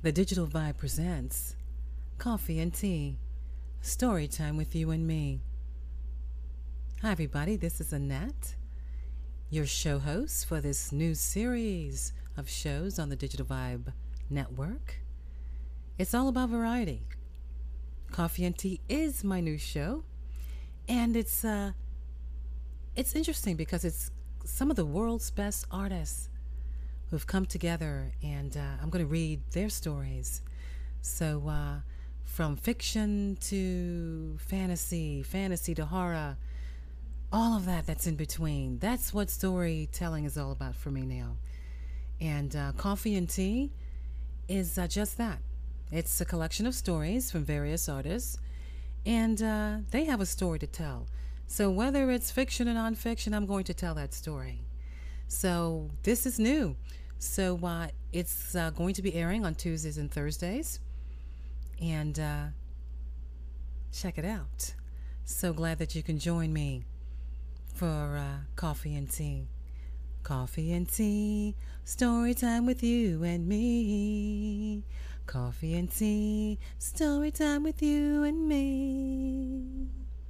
The Digital Vibe presents Coffee and Tea, Story Time with You and Me. Hi, everybody, this is Annette, your show host for this new series of shows on the Digital Vibe Network. It's all about variety. Coffee and Tea is my new show, and it's interesting because it's some of the world's best artists who've come together, and I'm going to read their stories. So from fiction to fantasy to horror, all of that's in between. That's what storytelling is all about for me now. And Coffee and Tea is just that. It's a collection of stories from various artists, and they have a story to tell. So whether it's fiction or nonfiction, I'm going to tell that story. So this is new. So it's going to be airing on Tuesdays and Thursdays. And check it out. So glad that you can join me for Coffee and Tea. Coffee and Tea, story time with you and me. Coffee and Tea, story time with you and me.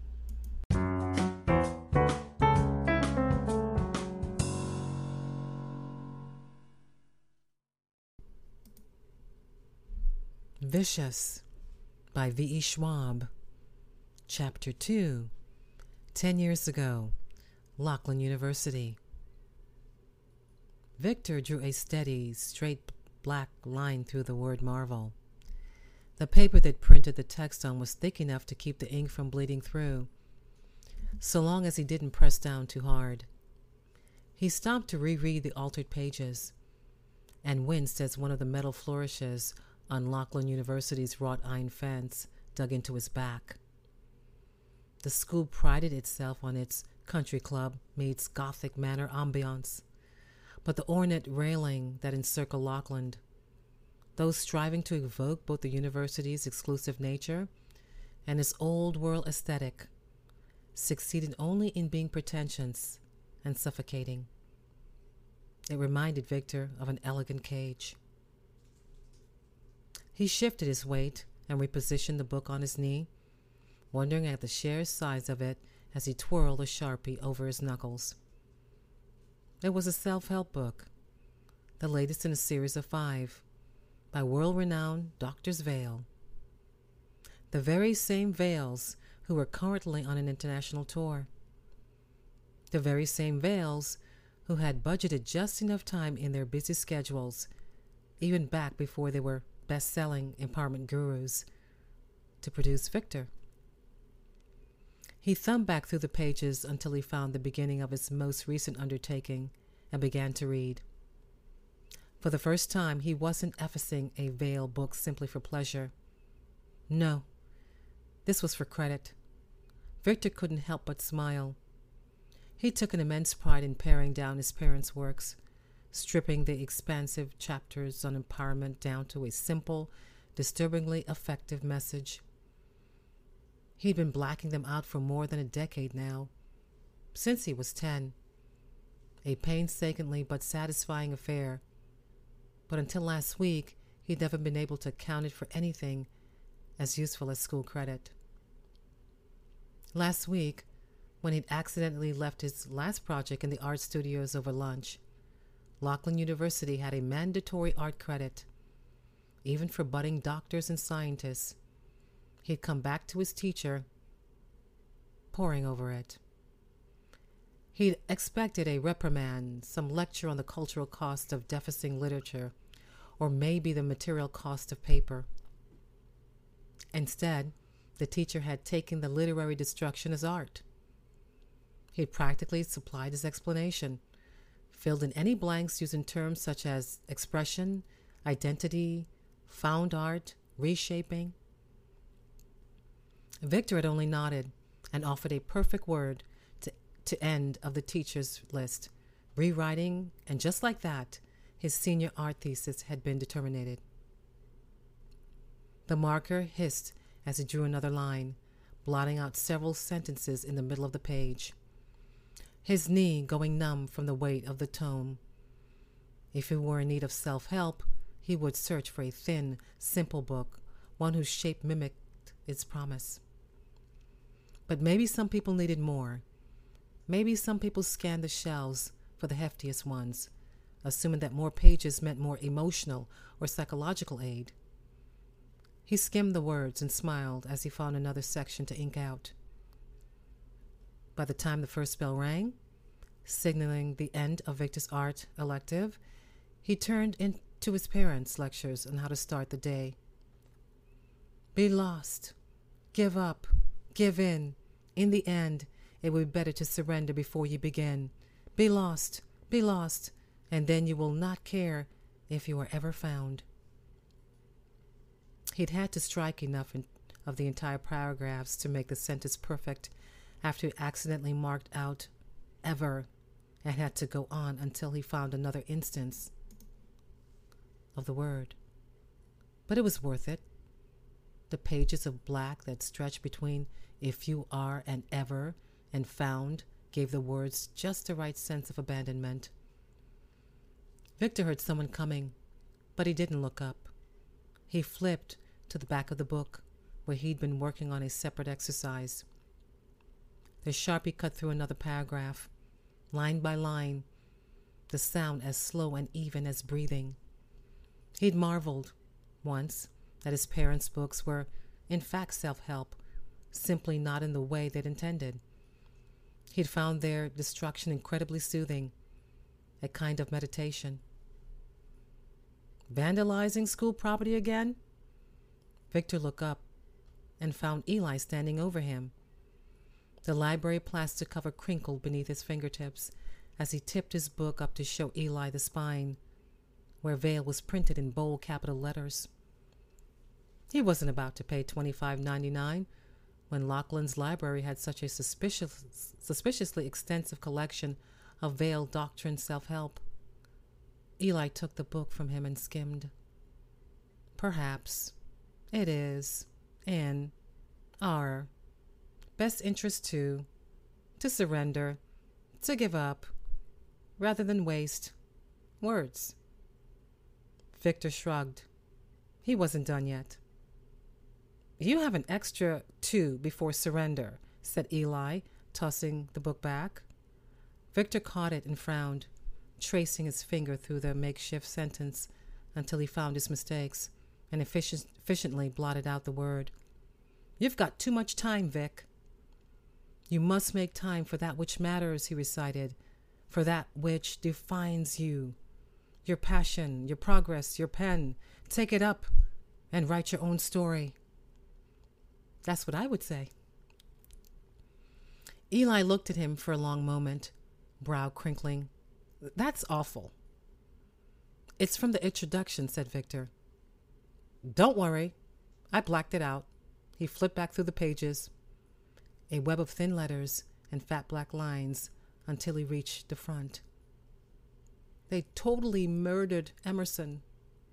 Vicious by V.E. Schwab. Chapter 2. 10 years ago, Laughlin University. Victor drew a steady, straight black line through the word Marvel. The paper that printed the text on was thick enough to keep the ink from bleeding through, so long as he didn't press down too hard. He stopped to reread the altered pages and winced as one of the metal flourishes on Laughlin University's wrought iron fence dug into his back. The school prided itself on its country club meets Gothic manor ambiance, but the ornate railing that encircled Laughlin, those striving to evoke both the university's exclusive nature and its old-world aesthetic, succeeded only in being pretentious and suffocating. It reminded Victor of an elegant cage. He shifted his weight and repositioned the book on his knee, wondering at the sheer size of it as he twirled a Sharpie over his knuckles. It was a self-help book, the latest in a series of 5, by world-renowned Doctors Vale. The very same Vales who were currently on an international tour. The very same Vales who had budgeted just enough time in their busy schedules, even back before they were best-selling empowerment gurus, to produce Victor. He thumbed back through the pages until he found the beginning of his most recent undertaking and began to read. For the first time, he wasn't effacing a Vale book simply for pleasure. No, this was for credit. Victor couldn't help but smile. He took an immense pride in paring down his parents' works, stripping the expansive chapters on empowerment down to a simple, disturbingly effective message. He'd been blacking them out for more than a decade now, since he was 10. A painstakingly but satisfying affair. But until last week, he'd never been able to count it for anything as useful as school credit. Last week, when he'd accidentally left his last project in the art studios over lunch, Laughlin University had a mandatory art credit, even for budding doctors and scientists. He'd come back to his teacher, poring over it. He'd expected a reprimand, some lecture on the cultural cost of defacing literature, or maybe the material cost of paper. Instead, the teacher had taken the literary destruction as art. He'd practically supplied his explanation, filled in any blanks using terms such as expression, identity, found art, reshaping. Victor had only nodded and offered a perfect word to end of the teacher's list, rewriting, and just like that, his senior art thesis had been determined. The marker hissed as he drew another line, blotting out several sentences in the middle of the page. His knee going numb from the weight of the tome. If he were in need of self-help, he would search for a thin, simple book, one whose shape mimicked its promise. But maybe some people needed more. Maybe some people scanned the shelves for the heftiest ones, assuming that more pages meant more emotional or psychological aid. He skimmed the words and smiled as he found another section to ink out. By the time the first bell rang, signaling the end of Victor's art elective, he turned into his parents' lectures on how to start the day. Be lost. Give up. Give in. In the end, it would be better to surrender before you begin. Be lost. Be lost. And then you will not care if you are ever found. He'd had to strike enough of the entire paragraphs to make the sentence perfect after he accidentally marked out ever and had to go on until he found another instance of the word. But it was worth it. The pages of black that stretched between if you are and ever and found gave the words just the right sense of abandonment. Victor heard someone coming, but he didn't look up. He flipped to the back of the book where he'd been working on a separate exercise. The Sharpie cut through another paragraph, line by line, the sound as slow and even as breathing. He'd marveled once that his parents' books were, in fact, self-help, simply not in the way they'd intended. He'd found their destruction incredibly soothing, a kind of meditation. Vandalizing school property again? Victor looked up and found Eli standing over him. The library plastic cover crinkled beneath his fingertips as he tipped his book up to show Eli the spine, where Vale was printed in bold capital letters. He wasn't about to pay $25.99 when Laughlin's library had such a suspiciously extensive collection of Vale doctrine self-help. Eli took the book from him and skimmed. Perhaps it is in our best interest to surrender, to give up, rather than waste words. Victor shrugged. He wasn't done yet. You have an extra 2 before surrender, said Eli, tossing the book back. Victor caught it and frowned, tracing his finger through the makeshift sentence until he found his mistakes and efficiently blotted out the word. You've got too much time, Vic. You must make time for that which matters, he recited, for that which defines you. Your passion, your progress, your pen. Take it up and write your own story. That's what I would say. Eli looked at him for a long moment, brow crinkling. That's awful. It's from the introduction, said Victor. Don't worry. I blacked it out. He flipped back through the pages, a web of thin letters and fat black lines, until he reached the front. They totally murdered Emerson.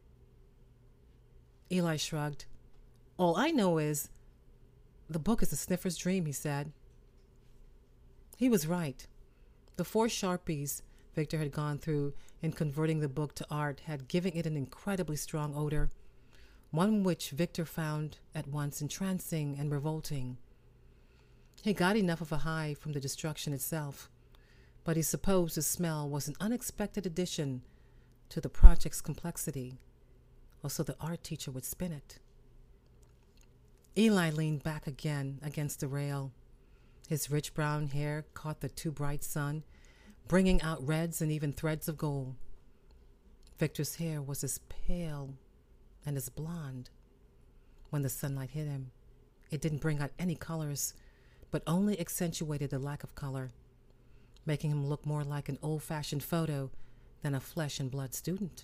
Eli shrugged. All I know is the book is a sniffer's dream, he said. He was right. The 4 Sharpies Victor had gone through in converting the book to art had given it an incredibly strong odor, one which Victor found at once entrancing and revolting. He got enough of a high from the destruction itself, but he supposed the smell was an unexpected addition to the project's complexity, or so the art teacher would spin it. Eli leaned back again against the rail. His rich brown hair caught the too bright sun, bringing out reds and even threads of gold. Victor's hair was as pale and as blonde. When the sunlight hit him, it didn't bring out any colors, but only accentuated the lack of color, making him look more like an old-fashioned photo than a flesh and blood student.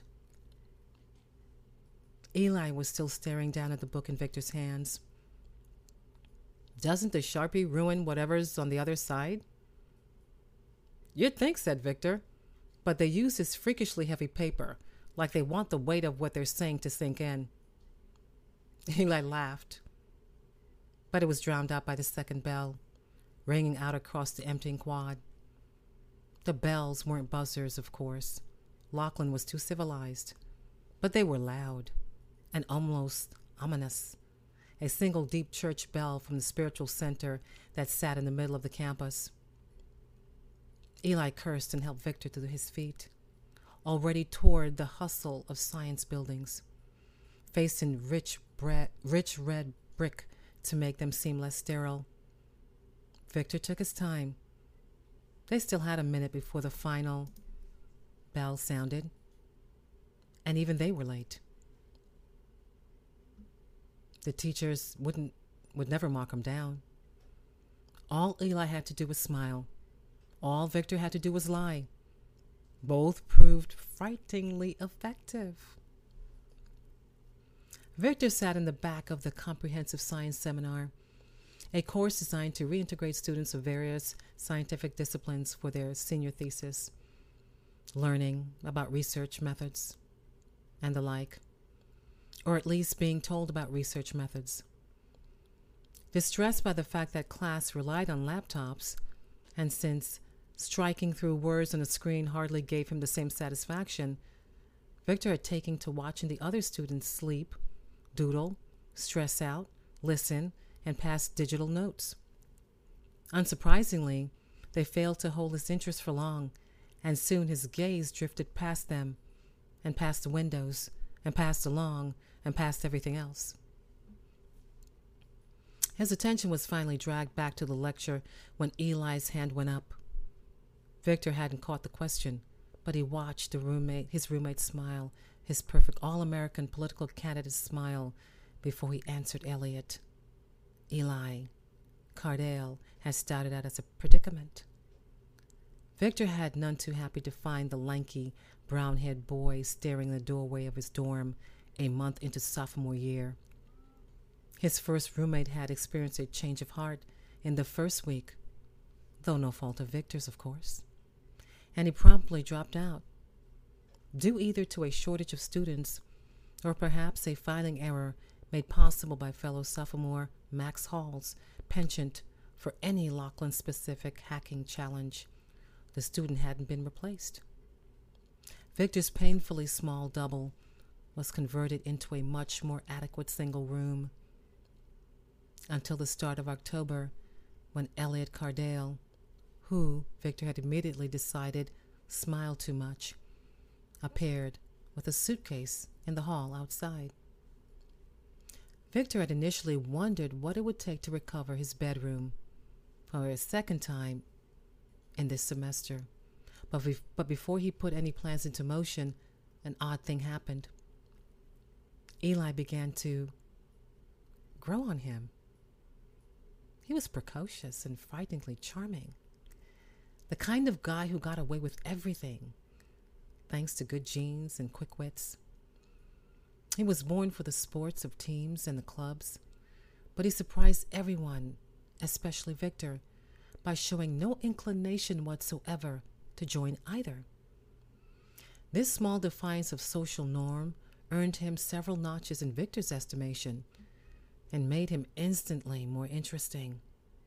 Eli was still staring down at the book in Victor's hands. Doesn't the Sharpie ruin whatever's on the other side? You'd think, said Victor, but they use this freakishly heavy paper, like they want the weight of what they're saying to sink in. Eli laughed, but it was drowned out by the second bell, ringing out across the emptying quad. The bells weren't buzzers, of course. Laughlin was too civilized, but they were loud and almost ominous. A single deep church bell from the spiritual center that sat in the middle of the campus. Eli cursed and helped Victor to his feet, already toward the hustle of science buildings, faced in rich red brick to make them seem less sterile. Victor took his time. They still had a minute before the final bell sounded, and even they were late. The teachers would never mark him down. All Eli had to do was smile. All Victor had to do was lie. Both proved frighteningly effective. Victor sat in the back of the comprehensive science seminar, a course designed to reintegrate students of various scientific disciplines for their senior thesis, learning about research methods and the like, or at least being told about research methods. Distressed by the fact that class relied on laptops, and since striking through words on a screen hardly gave him the same satisfaction, Victor had taken to watching the other students sleep, doodle, stress out, listen, and pass digital notes. Unsurprisingly, they failed to hold his interest for long, and soon his gaze drifted past them, and past the windows, and past along, and past everything else. His attention was finally dragged back to the lecture when Eli's hand went up. Victor hadn't caught the question, but he watched his roommate smile, his perfect all-American political candidate smile, before he answered Elliot. Eli Cardale had started out as a predicament. Victor had none too happy to find the lanky, brown-haired boy staring in the doorway of his dorm a month into sophomore year. His first roommate had experienced a change of heart in the first week, though no fault of Victor's, of course, and he promptly dropped out, due either to a shortage of students or perhaps a filing error made possible by fellow sophomore Max Hall's penchant for any Lachlan-specific hacking challenge. The student hadn't been replaced. Victor's painfully small double was converted into a much more adequate single room until the start of October, when Elliot Cardale, who Victor had immediately decided smiled too much, appeared with a suitcase in the hall outside. Victor had initially wondered what it would take to recover his bedroom for a second time in this semester. But before he put any plans into motion, an odd thing happened. Eli began to grow on him. He was precocious and frighteningly charming. The kind of guy who got away with everything, thanks to good genes and quick wits. He was born for the sports of teams and the clubs, but he surprised everyone, especially Victor, by showing no inclination whatsoever to join either. This small defiance of social norm earned him several notches in Victor's estimation and made him instantly more interesting.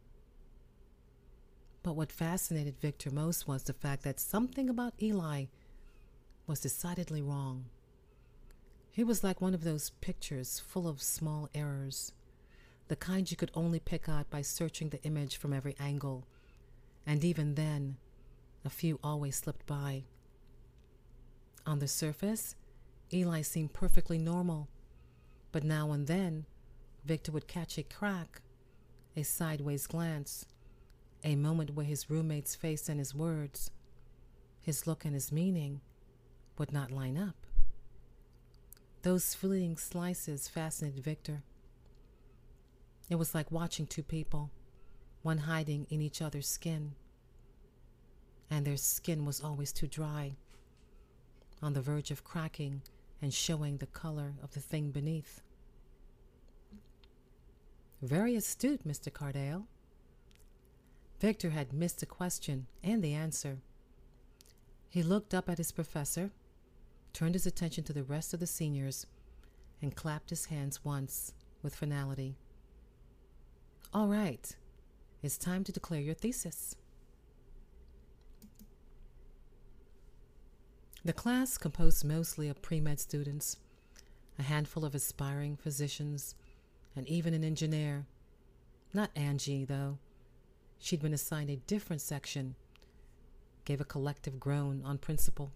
But what fascinated Victor most was the fact that something about Eli was decidedly wrong. He was like one of those pictures full of small errors, the kind you could only pick out by searching the image from every angle, and even then, a few always slipped by. On the surface, Eli seemed perfectly normal, but now and then, Victor would catch a crack, a sideways glance, a moment where his roommate's face and his words, his look and his meaning, would not line up. Those fleeting slices fascinated Victor. It was like watching two people, one hiding in each other's skin, and their skin was always too dry, on the verge of cracking and showing the color of the thing beneath. Very astute, Mr. Cardale. Victor had missed the question and the answer. He looked up at his professor, turned his attention to the rest of the seniors, and clapped his hands once with finality. All right, it's time to declare your thesis. The class, composed mostly of pre-med students, a handful of aspiring physicians, and even an engineer. Not Angie, though. She'd been assigned a different section. Gave a collective groan on principle.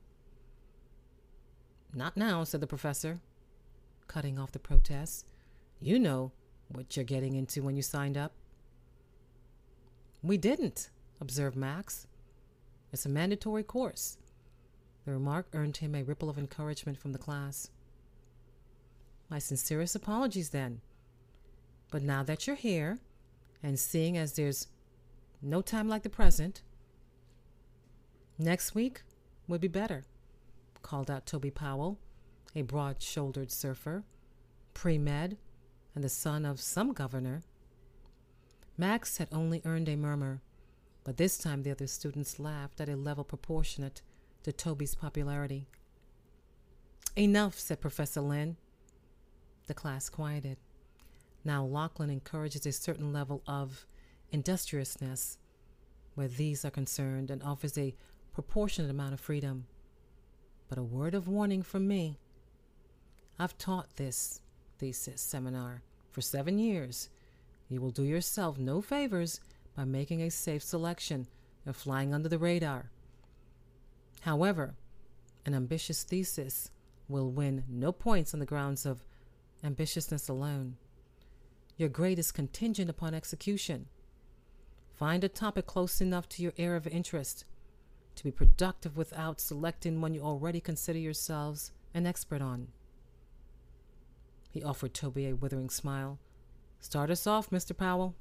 "Not now," said the professor, cutting off the protest. "You know what you're getting into when you signed up." "We didn't," observed Max. "It's a mandatory course." The remark earned him a ripple of encouragement from the class. "My sincerest apologies, then. But now that you're here, and seeing as there's no time like the present, next week would be better," called out Toby Powell, a broad-shouldered surfer, pre-med, and the son of some governor. Max had only earned a murmur, but this time the other students laughed at a level proportionate to Toby's popularity. "Enough," said Professor Lynn. The class quieted. Now Lachlan encourages a certain level of industriousness where these are concerned and offers a proportionate amount of freedom. But a word of warning from me. I've taught this thesis seminar for 7 years. You will do yourself no favors by making a safe selection and flying under the radar. However, an ambitious thesis will win no points on the grounds of ambitiousness alone. Your grade is contingent upon execution. Find a topic close enough to your area of interest to be productive without selecting one you already consider yourselves an expert on. He offered Toby a withering smile. "Start us off, Mr. Powell."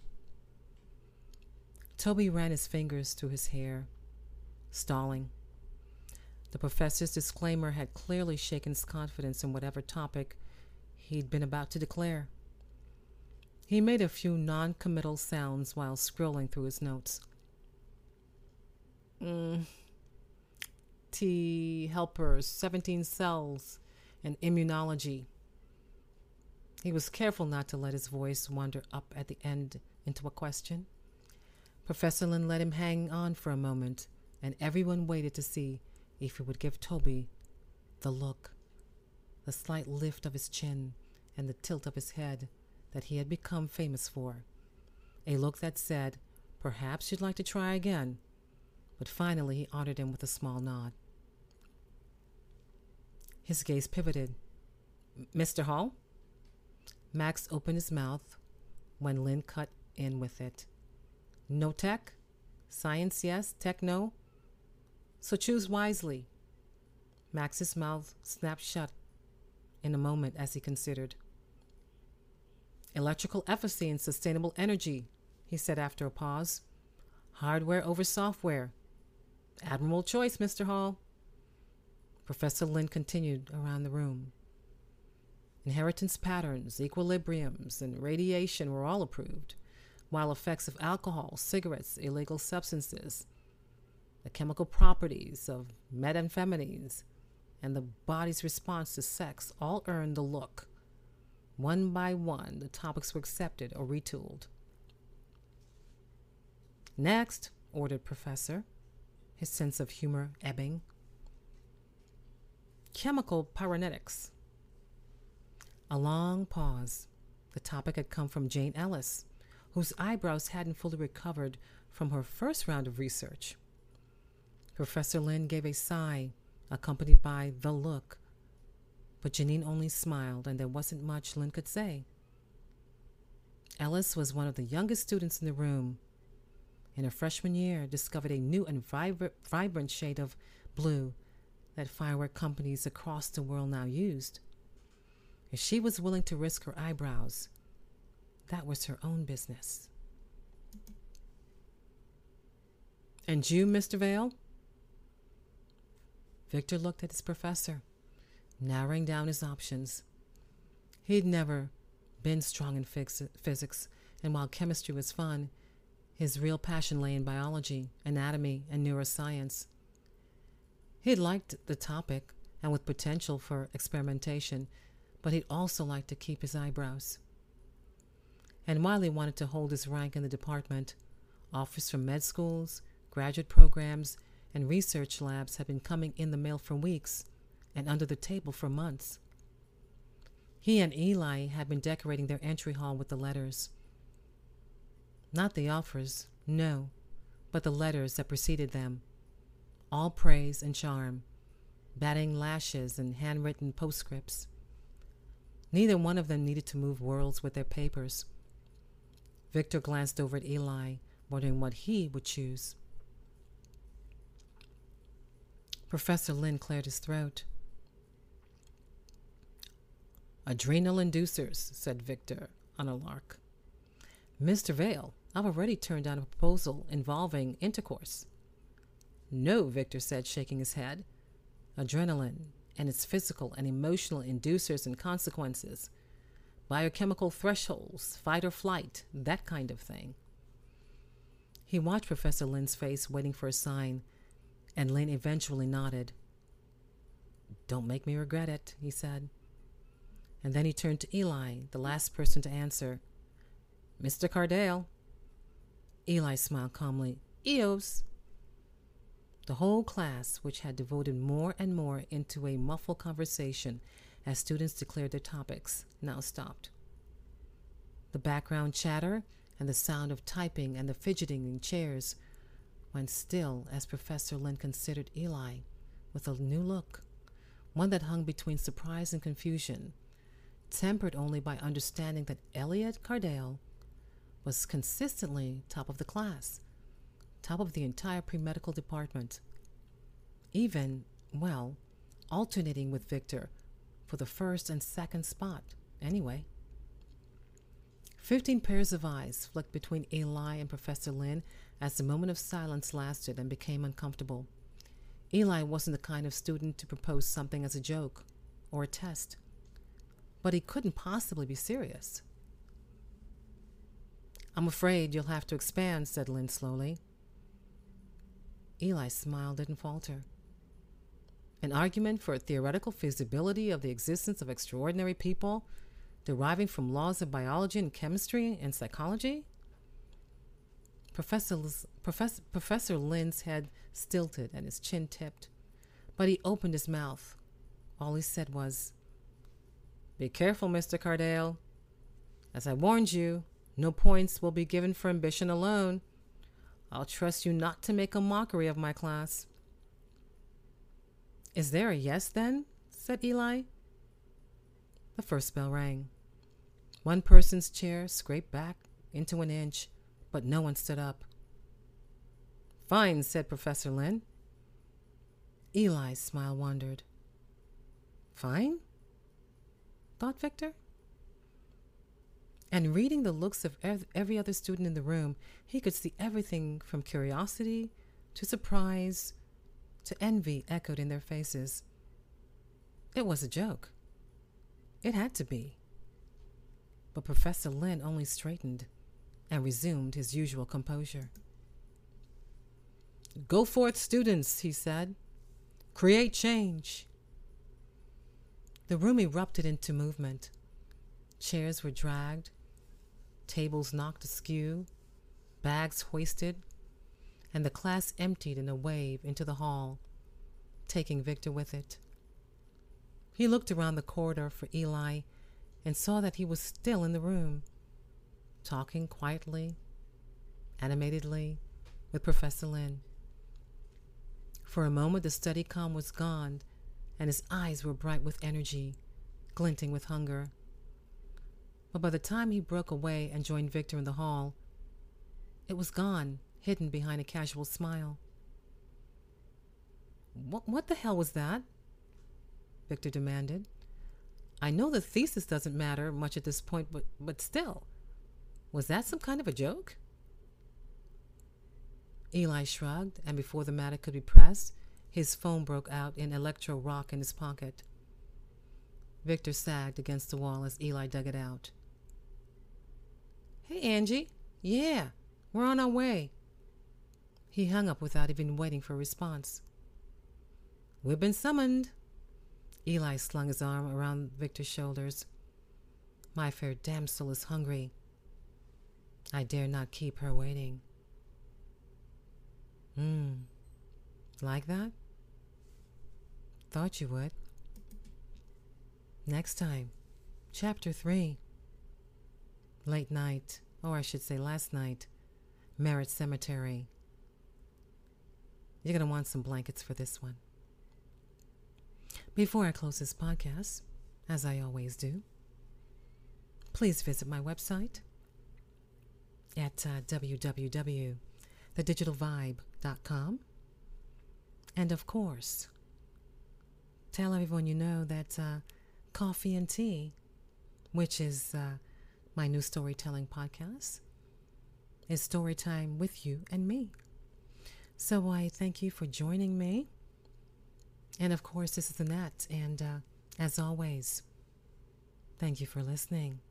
Toby ran his fingers through his hair, stalling. The professor's disclaimer had clearly shaken his confidence in whatever topic he'd been about to declare. He made a few non-committal sounds while scrolling through his notes. T helpers, 17 cells, and immunology. He was careful not to let his voice wander up at the end into a question. Professor Lynn let him hang on for a moment, and everyone waited to see if he would give Toby the look, the slight lift of his chin, and the tilt of his head that he had become famous for. A look that said, "Perhaps you'd like to try again." But finally he honored him with a small nod. His gaze pivoted. "Mr. Hall?" Max opened his mouth when Lynn cut in with it. "No tech? Science, yes. Tech, no. So choose wisely." Max's mouth snapped shut in a moment as he considered. "Electrical efficacy and sustainable energy," he said after a pause. "Hardware over software. Admirable choice, Mr. Hall." Professor Lynn continued around the room. Inheritance patterns, equilibriums, and radiation were all approved, while effects of alcohol, cigarettes, illegal substances, the chemical properties of methamphetamines, and the body's response to sex all earned the look. One by one, the topics were accepted or retooled. "Next," ordered Professor, his sense of humor ebbing. "Chemical pyrotechnics." A long pause. The topic had come from Jane Ellis, whose eyebrows hadn't fully recovered from her first round of research. Professor Lynn gave a sigh, accompanied by the look, but Janine only smiled, and there wasn't much Lynn could say. Ellis was one of the youngest students in the room. In her freshman year, discovered a new and vibrant shade of blue that firework companies across the world now used. If she was willing to risk her eyebrows, that was her own business. "And you, Mr. Vale?" Victor looked at his professor, narrowing down his options. He'd never been strong in physics, and while chemistry was fun, his real passion lay in biology, anatomy, and neuroscience. He'd liked the topic and with potential for experimentation, but he'd also like to keep his eyebrows. And while he wanted to hold his rank in the department, offers from med schools, graduate programs, and research labs had been coming in the mail for weeks and under the table for months. He and Eli had been decorating their entry hall with the letters. Not the offers, no, but the letters that preceded them. All praise and charm, batting lashes and handwritten postscripts. Neither one of them needed to move worlds with their papers. Victor glanced over at Eli, wondering what he would choose. Professor Lin cleared his throat. Adrenal inducers, said Victor on a lark. Mr. Vale, I've already turned down a proposal involving intercourse. No, Victor said, shaking his head. Adrenaline and its physical and emotional inducers and consequences. Biochemical thresholds, fight or flight, that kind of thing. He watched Professor Lin's face, waiting for a sign, and Lin eventually nodded. Don't make me regret it, he said. And then he turned to Eli, the last person to answer. Mr. Cardale. Eli smiled calmly. Eos. The whole class, which had devoted more and more into a muffled conversation as students declared their topics, now stopped. The background chatter and the sound of typing and the fidgeting in chairs went still as Professor Lin considered Eli with a new look, one that hung between surprise and confusion, tempered only by understanding that Elliot Cardale was consistently top of the class, top of the entire pre-medical department, even, well, alternating with Victor for the first and second spot, anyway. 15 pairs of eyes flicked between Eli and Professor Lin as the moment of silence lasted and became uncomfortable. Eli wasn't the kind of student to propose something as a joke or a test, but he couldn't possibly be serious. I'm afraid you'll have to expand, said Lin slowly. Eli's smile didn't falter. An argument for a theoretical feasibility of the existence of extraordinary people deriving from laws of biology and chemistry and psychology? Professor Lin's head stilted and his chin tipped, but he opened his mouth. All he said was, Be careful, Mr. Cardale. As I warned you, no points will be given for ambition alone. I'll trust you not to make a mockery of my class. Is there a yes, then? Said Eli. The first bell rang. One person's chair scraped back into an inch, but no one stood up. Fine, said Professor Lin. Eli's smile wandered. Fine? Thought Victor. And reading the looks of every other student in the room, he could see everything from curiosity to surprise to envy echoed in their faces. It was a joke. It had to be. But Professor Lin only straightened and resumed his usual composure. Go forth, students, he said. Create change. The room erupted into movement. Chairs were dragged, tables knocked askew, bags hoisted, and the class emptied in a wave into the hall, taking Victor with it. He looked around the corridor for Eli and saw that he was still in the room, talking quietly, animatedly, with Professor Lin. For a moment the study calm was gone, and his eyes were bright with energy, glinting with hunger. But by the time he broke away and joined Victor in the hall, it was gone, hidden behind a casual smile. What the hell was that? Victor demanded. I know the thesis doesn't matter much at this point, but still, was that some kind of a joke? Eli shrugged, and before the matter could be pressed, his phone broke out in electro rock in his pocket. Victor sagged against the wall as Eli dug it out. Hey, Angie. Yeah, we're on our way. He hung up without even waiting for a response. We've been summoned. Eli slung his arm around Victor's shoulders. My fair damsel is hungry. I dare not keep her waiting. Like that? Thought you would. Next time. Chapter 3, Late Night, or I should say last night, Merritt Cemetery. You're going to want some blankets for this one. Before I close this podcast, as I always do, please visit my website at www.thedigitalvibe.com. And of course, tell everyone you know that Coffee and Tea, which is my new storytelling podcast, is story time with you and me. So I thank you for joining me. And of course, this is Annette. And as always, thank you for listening.